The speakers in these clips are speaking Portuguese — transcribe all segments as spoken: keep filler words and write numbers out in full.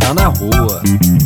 Tá na rua.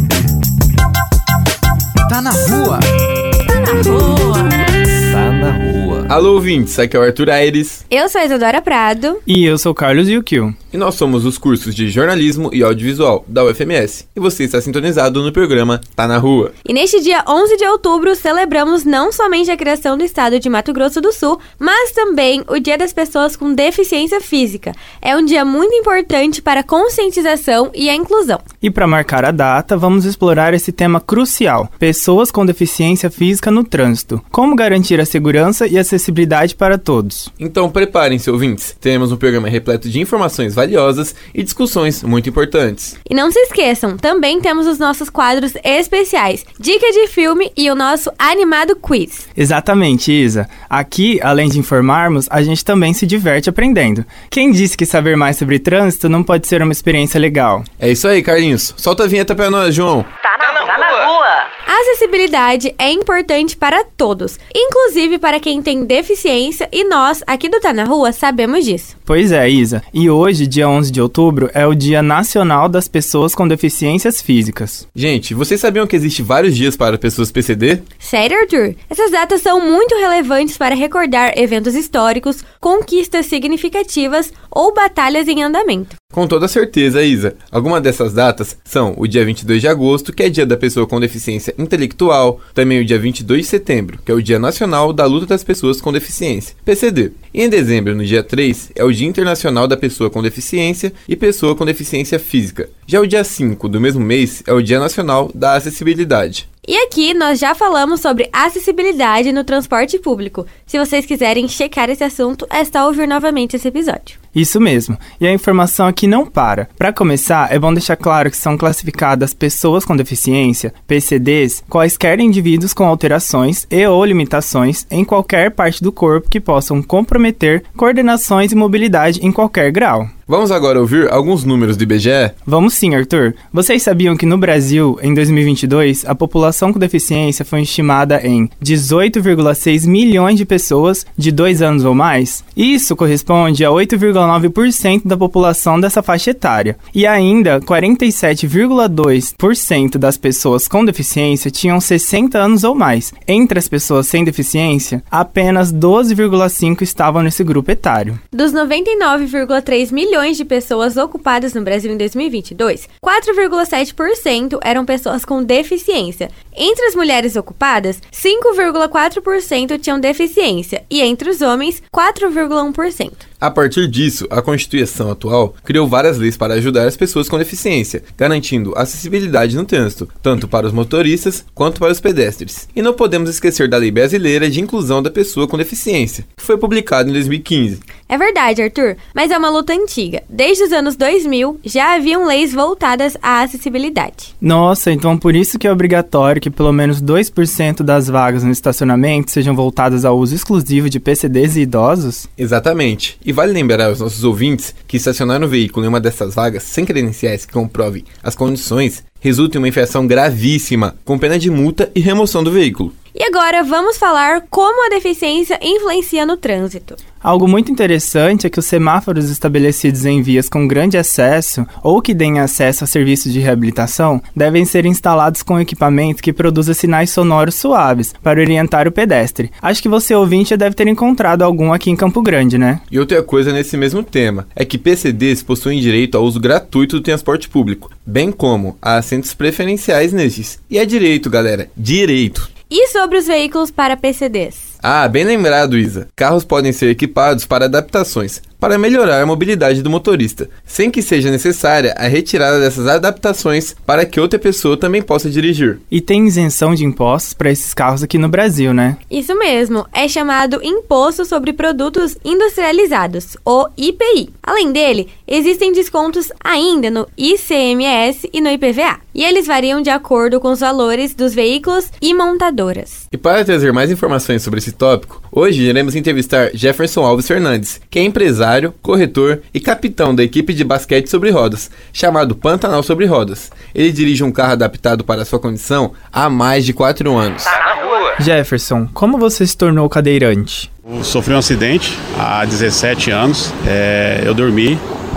Tá na rua. Tá na rua. Tá na rua. Alô, ouvintes, aqui é o Arthur Aires. Eu sou a Isadora Prado. E eu sou o Carlos Yukio. E nós somos os cursos de Jornalismo e Audiovisual da U F M S. E você está sintonizado no programa Tá na Rua. E neste dia onze de outubro, celebramos não somente a criação do estado de Mato Grosso do Sul, mas também o Dia das Pessoas com Deficiência Física. É um dia muito importante para a conscientização e a inclusão. E para marcar a data, vamos explorar esse tema crucial: pessoas com deficiência física no trânsito. Como garantir a segurança e acessibilidade para todos. Então preparem-se, ouvintes. Teremos um programa repleto de informações valiosas e discussões muito importantes. E não se esqueçam, também temos os nossos quadros especiais, dica de filme e o nosso animado quiz. Exatamente, Isa. Aqui, além de informarmos, a gente também se diverte aprendendo. Quem disse que saber mais sobre trânsito não pode ser uma experiência legal? É isso aí, Carlinhos. Solta a vinheta pra nós, João. Tá na, tá na rua. A acessibilidade é importante para todos, inclusive para quem tem deficiência, e nós, aqui do Tá na Rua, sabemos disso. Pois é, Isa. E hoje, dia onze de outubro, é o Dia Nacional das Pessoas com Deficiências Físicas. Gente, vocês sabiam que existe vários dias para pessoas P C D? Sério, Arthur? Essas datas são muito relevantes para recordar eventos históricos, conquistas significativas ou batalhas em andamento. Com toda certeza, Isa. Algumas dessas datas são o dia vinte e dois de agosto, que é dia da pessoa com deficiência intelectual, também o dia vinte e dois de setembro, que é o Dia Nacional da Luta das Pessoas com Deficiência, P C D. E em dezembro, no dia três, é o Dia Internacional da Pessoa com Deficiência e Pessoa com Deficiência Física. Já o dia cinco do mesmo mês é o Dia Nacional da Acessibilidade. E aqui nós já falamos sobre acessibilidade no transporte público. Se vocês quiserem checar esse assunto, é só ouvir novamente esse episódio. Isso mesmo. E a informação aqui não para. Para começar, é bom deixar claro que são classificadas pessoas com deficiência, P C Ds, quaisquer indivíduos com alterações e ou limitações em qualquer parte do corpo que possam comprometer coordenações e mobilidade em qualquer grau. Vamos agora ouvir alguns números do I B G E? Vamos sim, Arthur. Vocês sabiam que no Brasil, em dois mil e vinte e dois, a população com deficiência foi estimada em dezoito vírgula seis milhões de pessoas de dois anos ou mais? Isso corresponde a oito vírgula nove por cento da população dessa faixa etária. E ainda, quarenta e sete vírgula dois por cento das pessoas com deficiência tinham sessenta anos ou mais. Entre as pessoas sem deficiência, apenas doze vírgula cinco por cento estavam nesse grupo etário. Dos noventa e nove vírgula três milhões de pessoas ocupadas no Brasil em dois mil e vinte e dois, quatro vírgula sete por cento eram pessoas com deficiência. Entre as mulheres ocupadas, cinco vírgula quatro por cento tinham deficiência e entre os homens, quatro vírgula um por cento. A partir disso, a Constituição atual criou várias leis para ajudar as pessoas com deficiência, garantindo acessibilidade no trânsito, tanto para os motoristas quanto para os pedestres. E não podemos esquecer da Lei Brasileira de Inclusão da Pessoa com Deficiência, que foi publicada em dois mil e quinze. É verdade, Arthur, mas é uma luta antiga. Desde os anos dois mil, já haviam leis voltadas à acessibilidade. Nossa, então por isso que é obrigatório que pelo menos dois por cento das vagas no estacionamento sejam voltadas ao uso exclusivo de P C Ds e idosos? Exatamente. E vale lembrar aos nossos ouvintes que estacionar no veículo em uma dessas vagas sem credenciais que comprovem as condições resulta em uma infração gravíssima, com pena de multa e remoção do veículo. E agora vamos falar como a deficiência influencia no trânsito. Algo muito interessante é que os semáforos estabelecidos em vias com grande acesso ou que deem acesso a serviços de reabilitação devem ser instalados com equipamento que produza sinais sonoros suaves para orientar o pedestre. Acho que você, ouvinte, já deve ter encontrado algum aqui em Campo Grande, né? E outra coisa nesse mesmo tema é que P C Ds possuem direito ao uso gratuito do transporte público, bem como a assentos preferenciais nestes. E é direito, galera, direito. E sobre os veículos para P C Ds? Ah, bem lembrado, Isa. Carros podem ser equipados para adaptações, para melhorar a mobilidade do motorista, sem que seja necessária a retirada dessas adaptações para que outra pessoa também possa dirigir. E tem isenção de impostos para esses carros aqui no Brasil, né? Isso mesmo, é chamado Imposto sobre Produtos Industrializados, ou I P I. Além dele, existem descontos ainda no I C M S e no I P V A, e eles variam de acordo com os valores dos veículos e montadoras. E para trazer mais informações sobre esse tópico, hoje iremos entrevistar Jefferson Alves Fernandes, que é empresário, corretor e capitão da equipe de basquete sobre rodas, chamado Pantanal Sobre Rodas. Ele dirige um carro adaptado para a sua condição há mais de quatro anos. Tá na rua. Jefferson, como você se tornou cadeirante? Eu sofri um acidente há dezessete anos, é, eu dormi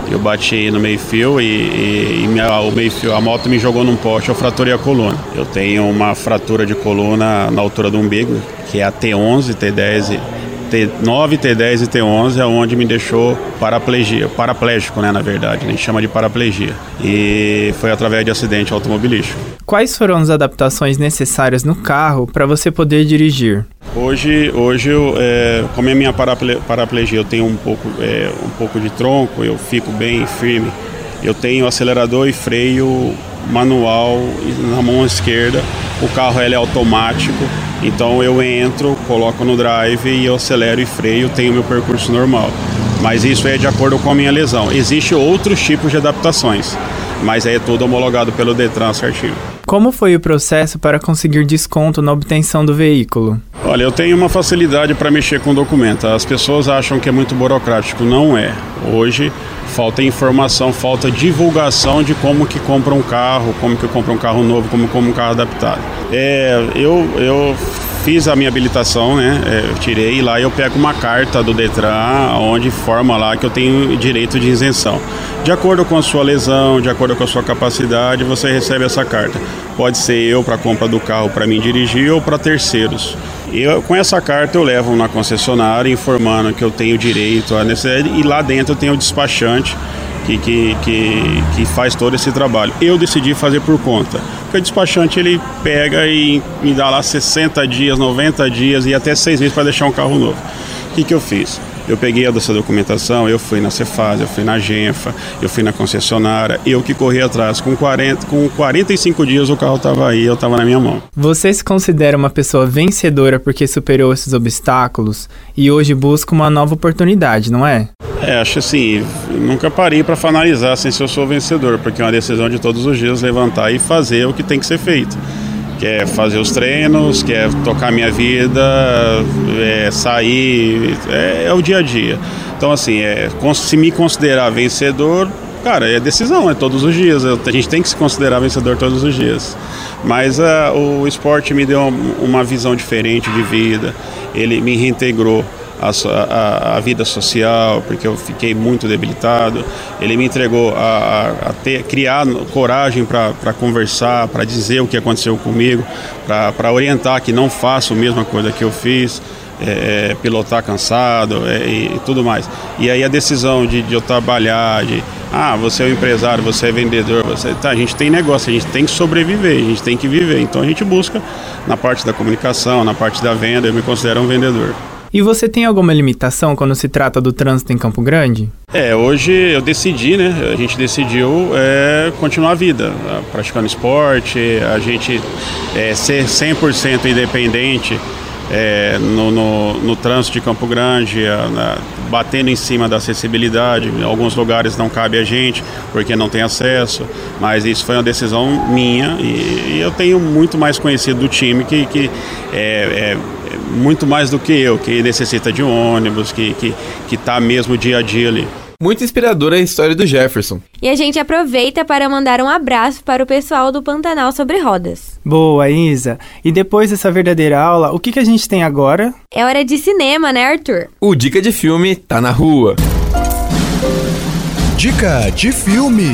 Eu bati no meio-fio e, e, e minha, o meio-fio, a moto me jogou num poste, eu fraturei a coluna. Eu tenho uma fratura de coluna na altura do umbigo, que é a T onze, T dez, T nove, T dez e T onze, é onde me deixou paraplegia, paraplégico, né, na verdade, a gente chama de paraplegia. E foi através de acidente automobilístico. Quais foram as adaptações necessárias no carro para você poder dirigir? Hoje, hoje eu, é, como é minha paraple, paraplegia, eu tenho um pouco, é, um pouco de tronco, eu fico bem firme. Eu tenho acelerador e freio manual na mão esquerda. O carro ele é automático, então eu entro, coloco no drive e eu acelero e freio, tenho meu percurso normal. Mas isso é de acordo com a minha lesão. Existem outros tipos de adaptações, mas é tudo homologado pelo Detran certinho. Como foi o processo para conseguir desconto na obtenção do veículo? Olha, eu tenho uma facilidade para mexer com documento. As pessoas acham que é muito burocrático. Não é. Hoje falta informação, falta divulgação de como que compra um carro, como que compra um carro novo, como compra um carro adaptado. É, eu, eu fiz a minha habilitação, né? É, eu tirei e lá eu pego uma carta do Detran, onde informa lá que eu tenho direito de isenção. De acordo com a sua lesão, de acordo com a sua capacidade, você recebe essa carta. Pode ser eu para a compra do carro para mim dirigir ou para terceiros. Eu, com essa carta eu levo na concessionária informando que eu tenho direito a necessidade e lá dentro eu tenho o despachante que, que, que, que faz todo esse trabalho. Eu decidi fazer por conta, porque o despachante ele pega e me dá lá sessenta dias, noventa dias e até seis meses para deixar um carro novo. O que, que eu fiz? Eu peguei essa documentação, eu fui na Cefaz, eu fui na Genfa, eu fui na concessionária, eu que corri atrás. Com, quarenta, com quarenta e cinco dias o carro estava aí, eu estava na minha mão. Você se considera uma pessoa vencedora porque superou esses obstáculos e hoje busca uma nova oportunidade, não é? É, acho assim, nunca parei para analisar assim, se eu sou vencedor, porque é uma decisão de todos os dias levantar e fazer o que tem que ser feito. Quer fazer os treinos, quer tocar minha vida, é, sair, é, é o dia a dia. Então assim, é, se me considerar vencedor, cara, é decisão, é todos os dias, a gente tem que se considerar vencedor todos os dias. Mas uh, o esporte me deu uma visão diferente de vida, ele me reintegrou A, a, a vida social, porque eu fiquei muito debilitado. Ele me entregou a, a, a ter, criar coragem para conversar, para dizer o que aconteceu comigo, para orientar que não faço a mesma coisa que eu fiz, é, pilotar cansado é, e, e tudo mais. E aí a decisão de, de eu trabalhar, de ah, você é um empresário, você é vendedor, você, tá, a gente tem negócio, a gente tem que sobreviver, a gente tem que viver. Então a gente busca na parte da comunicação, na parte da venda, eu me considero um vendedor. E você tem alguma limitação quando se trata do trânsito em Campo Grande? É, hoje eu decidi, né? A gente decidiu é, continuar a vida, praticando esporte, a gente é, ser cem por cento independente é, no, no, no trânsito de Campo Grande, a, na, batendo em cima da acessibilidade. Em alguns lugares não cabe a gente, porque não tem acesso, mas isso foi uma decisão minha e, e eu tenho muito mais conhecido do time que, que é, é muito mais do que eu, que necessita de ônibus, que que que tá mesmo dia a dia ali. Muito inspiradora a história do Jefferson. E a gente aproveita para mandar um abraço para o pessoal do Pantanal sobre Rodas. Boa, Isa. E depois dessa verdadeira aula, o que, que a gente tem agora? É hora de cinema, né, Arthur? O Dica de Filme tá na rua. Dica de Filme.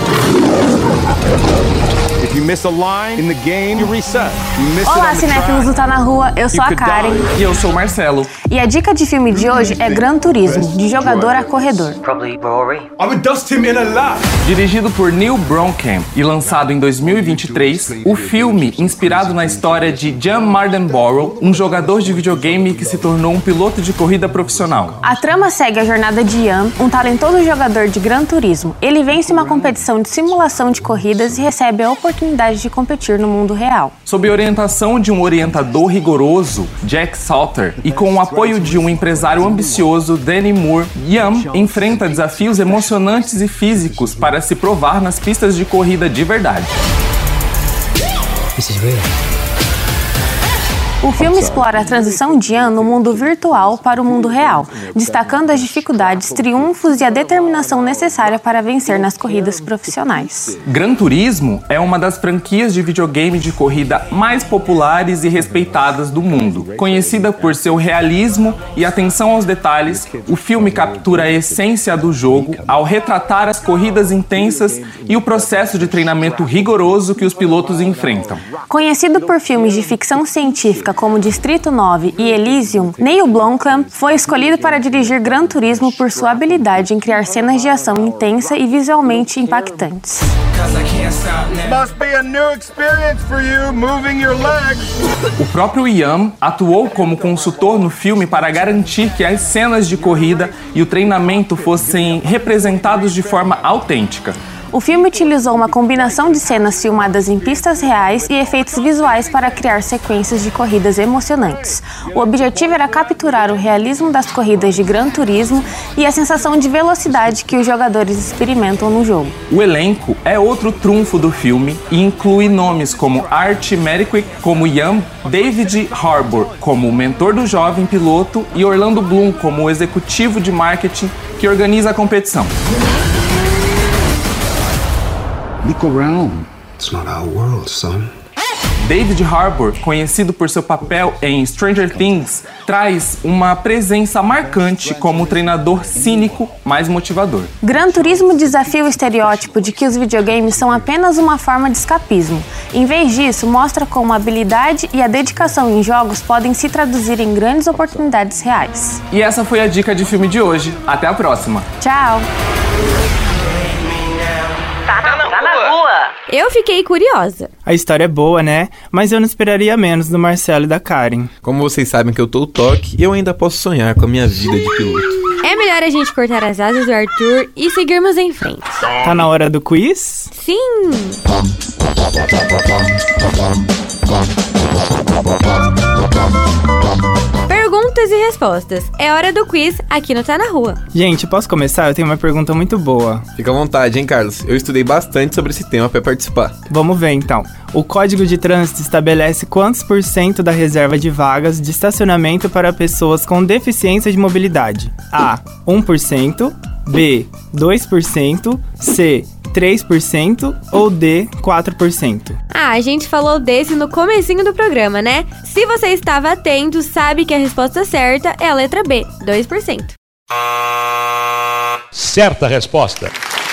If you miss a line in the game, you reset. You miss Olá, cinéfilos do Tá Na Rua, eu sou a Karen. E eu sou o Marcelo. E a dica de filme de hoje é Gran Turismo, de jogador a corredor. Probably Rory. I would dust him in a lap. Dirigido por Neil Blomkamp e lançado em dois mil e vinte e três, o filme, inspirado na história de Jan Mardenborough, um jogador de videogame que se tornou um piloto de corrida profissional. A trama segue a jornada de Jan, um talentoso jogador de Gran Turismo. Ele vence uma competição de simulação de corridas e recebe a oportunidade de competir no mundo real. Sob orientação de um orientador rigoroso, Jack Salter, e com o apoio de um empresário ambicioso, Danny Moore, Jan enfrenta desafios emocionantes e físicos para se provar nas pistas de corrida de verdade. This is real. O filme explora a transição de Ian no mundo virtual para o mundo real, destacando as dificuldades, triunfos e a determinação necessária para vencer nas corridas profissionais. Gran Turismo é uma das franquias de videogame de corrida mais populares e respeitadas do mundo. Conhecida por seu realismo e atenção aos detalhes, o filme captura a essência do jogo ao retratar as corridas intensas e o processo de treinamento rigoroso que os pilotos enfrentam. Conhecido por filmes de ficção científica como Distrito nove e Elysium, Neil Blomkamp foi escolhido para dirigir Gran Turismo por sua habilidade em criar cenas de ação intensa e visualmente impactantes. O próprio Ian atuou como consultor no filme para garantir que as cenas de corrida e o treinamento fossem representados de forma autêntica. O filme utilizou uma combinação de cenas filmadas em pistas reais e efeitos visuais para criar sequências de corridas emocionantes. O objetivo era capturar o realismo das corridas de Gran Turismo e a sensação de velocidade que os jogadores experimentam no jogo. O elenco é outro trunfo do filme e inclui nomes como Art Merrick como Ian, David Harbour como o mentor do jovem piloto e Orlando Bloom como o executivo de marketing que organiza a competição. Look around. It's not our world, son. David Harbour, conhecido por seu papel em Stranger Things, traz uma presença marcante como treinador cínico, mais motivador. Gran Turismo desafia o estereótipo de que os videogames são apenas uma forma de escapismo. Em vez disso, mostra como a habilidade e a dedicação em jogos podem se traduzir em grandes oportunidades reais. E essa foi a dica de filme de hoje. Até a próxima. Tchau! Tá na, tá na rua. Eu fiquei curiosa. A história é boa, né? Mas eu não esperaria menos do Marcelo e da Karen. Como vocês sabem que eu tô o toque, eu ainda posso sonhar com a minha vida de piloto. É melhor a gente cortar as asas do Arthur e seguirmos em frente. Tá na hora do quiz? Sim! Perguntas e respostas. É hora do quiz aqui no Tá na Rua. Gente, posso começar? Eu tenho uma pergunta muito boa. Fica à vontade, hein, Carlos? Eu estudei bastante sobre esse tema para participar. Vamos ver, então. O Código de Trânsito estabelece quantos por cento da reserva de vagas de estacionamento para pessoas com deficiência de mobilidade? A. um por cento. B. dois por cento. C. três por cento ou D, quatro por cento? Ah, a gente falou desse no comecinho do programa, né? Se você estava atento, sabe que a resposta certa é a letra B, dois por cento. Certa resposta.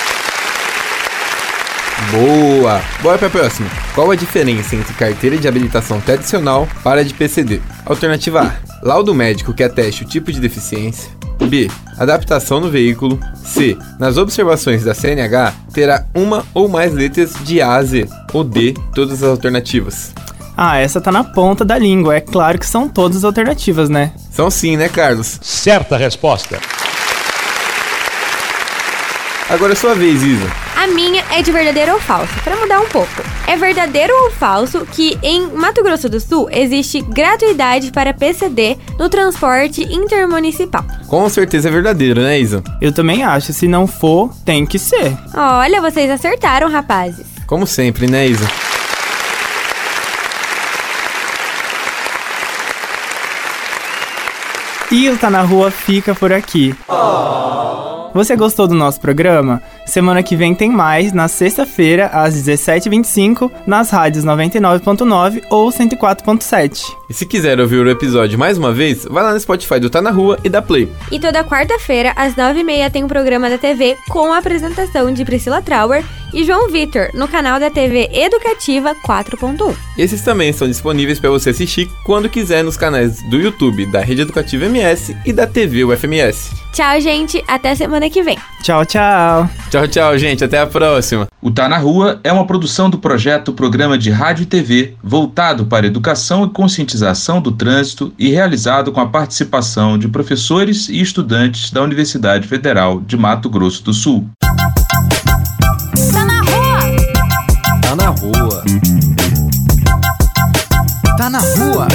Boa! Bora pra próxima. Qual a diferença entre carteira de habilitação tradicional para a de P C D? Alternativa A. Laudo médico que ateste o tipo de deficiência. B. Adaptação no veículo. C. Nas observações da C N H, terá uma ou mais letras de A a Z. Ou D. Todas as alternativas. Ah, essa tá na ponta da língua. É claro que são todas as alternativas, né? São sim, né, Carlos? Certa resposta. Agora é sua vez, Isa. A minha é de verdadeiro ou falso, pra mudar um pouco. É verdadeiro ou falso que em Mato Grosso do Sul existe gratuidade para P C D no transporte intermunicipal? Com certeza é verdadeiro, né, Isa? Eu também acho. Se não for, tem que ser. Olha, vocês acertaram, rapazes. Como sempre, né, Isa? E o Tá na Rua fica por aqui. Você gostou do nosso programa? Semana que vem tem mais, na sexta-feira, às dezessete e vinte e cinco, nas rádios noventa e nove ponto nove ou cento e quatro ponto sete. E se quiser ouvir o episódio mais uma vez, vai lá no Spotify do Tá na Rua e dá play. E toda quarta-feira, às nove e meia, tem um programa da T V com a apresentação de Priscila Trauer e João Vitor, no canal da T V Educativa quatro ponto um. Esses também estão disponíveis para você assistir quando quiser nos canais do YouTube da Rede Educativa M S e da T V U F M S. Tchau, gente. Até semana que vem. Tchau, tchau. Tchau, tchau, gente. Até a próxima. O Tá na Rua é uma produção do projeto Programa de Rádio e T V, voltado para educação e conscientização do trânsito e realizado com a participação de professores e estudantes da Universidade Federal de Mato Grosso do Sul. Tá na rua. Tá na rua. Tá na rua.